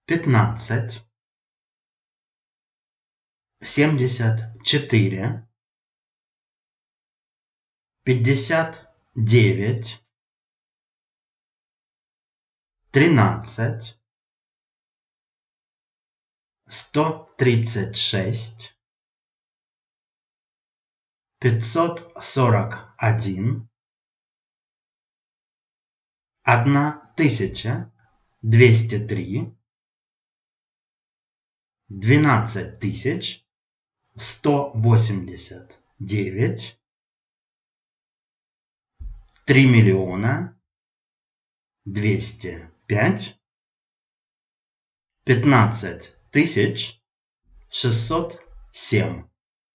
15, 74, 59, 13, 136, 541, 1203, 12189, 3 205, 15607.